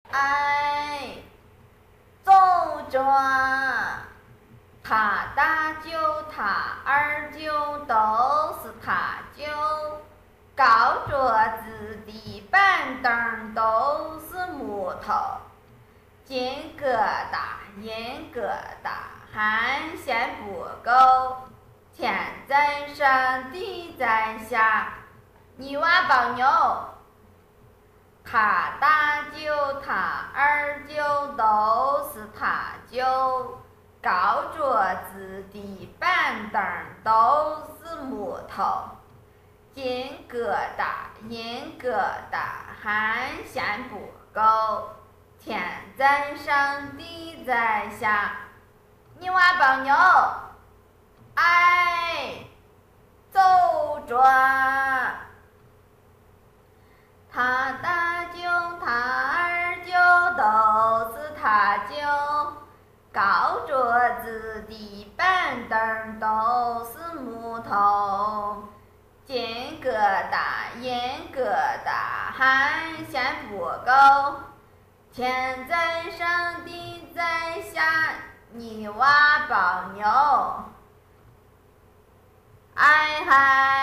哎，奏转，他大舅他二舅都是他舅，高桌子地板凳都是木头，金疙瘩银疙瘩还嫌不够，天在上地在下，泥瓦包牛。他大舅他二舅都是他舅，高桌子地板凳都是木头，金疙瘩银疙瘩还嫌不够，天在上地在下，泥瓦包牛。哎，奏转，他大舅他二舅都是他舅，高桌子地板凳都是木头，金疙瘩银疙瘩还嫌不够，天在上地在下，泥瓦包牛。哎嗨。